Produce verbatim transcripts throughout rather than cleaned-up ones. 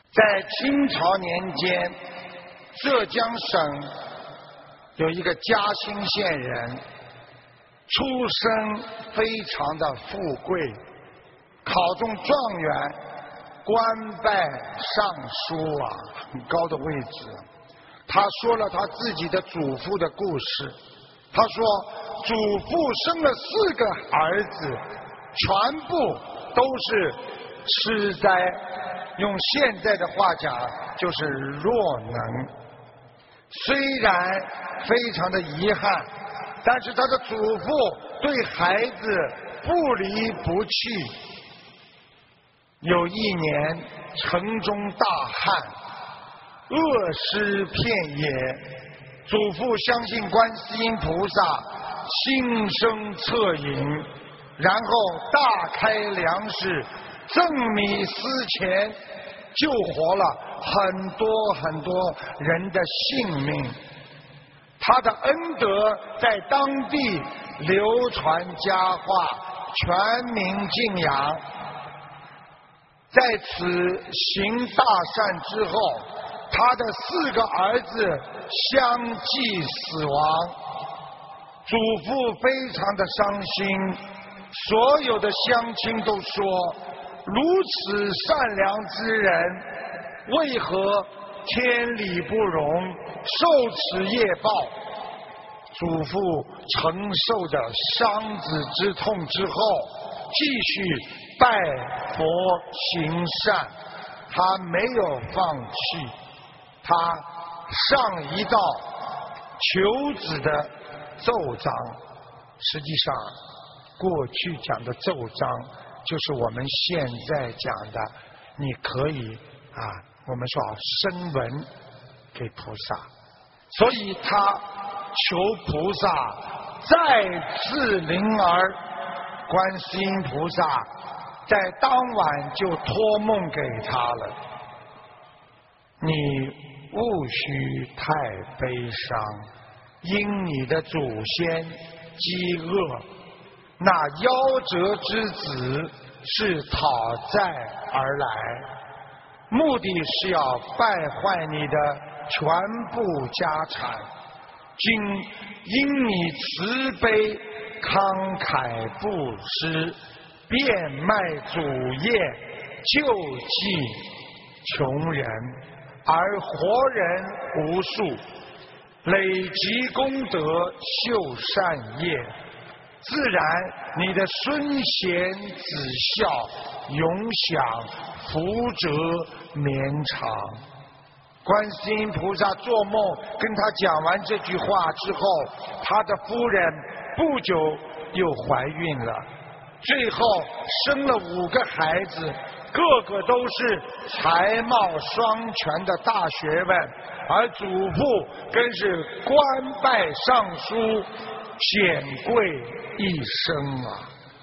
在清朝年间，浙江省有一个嘉兴县人，出身非常的富贵，考中状元，官拜尚书啊，很高的位置。他说了他自己的祖父的故事，他说祖父生了四个儿子，全部都是痴呆，用现在的话讲就是弱能。虽然非常的遗憾，但是他的祖父对孩子不离不弃。有一年城中大旱，恶尸遍野，祖父相信观世音菩萨，心生恻隐，然后大开粮食，赠米丝钱，救活了很多很多人的性命。他的恩德在当地流传佳话，全民敬仰。在此行大善之后，他的四个儿子相继死亡，祖父非常的伤心，所有的乡亲都说，如此善良之人，为何天理不容，受此业报？祖父承受着伤子之痛之后，继续拜佛行善，他没有放弃，他上一道求子的奏章。实际上过去讲的奏章就是我们现在讲的，你可以啊，我们说声闻给菩萨，所以他求菩萨再次灵儿，观世音菩萨在当晚就托梦给他了。你勿需太悲伤，因你的祖先饥饿，那夭折之子是讨债而来，目的是要败坏你的全部家产。今因你慈悲慷慨布施，变卖祖业，救济穷人，而活人无数，累积功德，修善业，自然你的孙贤子孝永享福泽绵长。观世音菩萨做梦跟他讲完这句话之后，他的夫人不久又怀孕了，最后生了五个孩子，个个都是才貌双全的大学问，而祖父更是官拜尚书，显贵一生啊！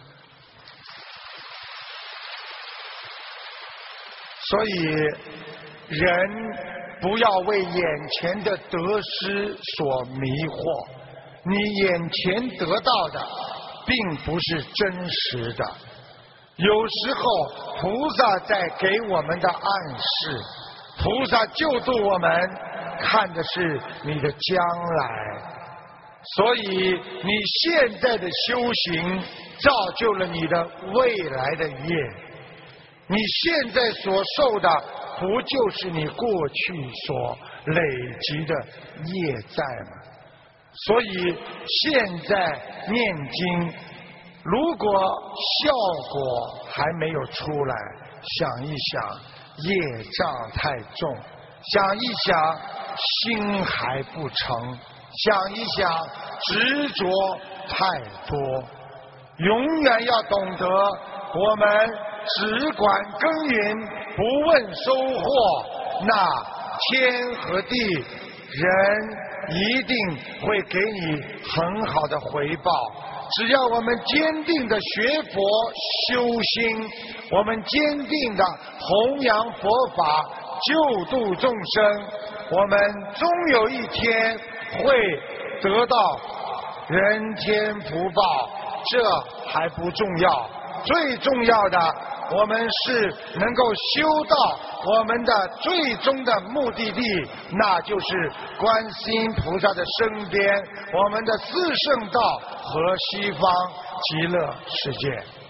所以人不要为眼前的得失所迷惑，你眼前得到的并不是真实的。有时候菩萨在给我们的暗示，菩萨救度我们看的是你的将来。所以你现在的修行造就了你的未来的业，你现在所受的不就是你过去所累积的业债吗？所以现在念经，如果效果还没有出来，想一想业障太重，想一想心还不成，想一想执着太多，永远要懂得我们只管耕耘不问收获，那天和地人一定会给你很好的回报。只要我们坚定的学佛修心，我们坚定的弘扬佛法救度众生，我们终有一天会得到人天福报。这还不重要，最重要的我们是能够修到我们的最终的目的地，那就是观世音菩萨的身边，我们的四圣道和西方极乐世界。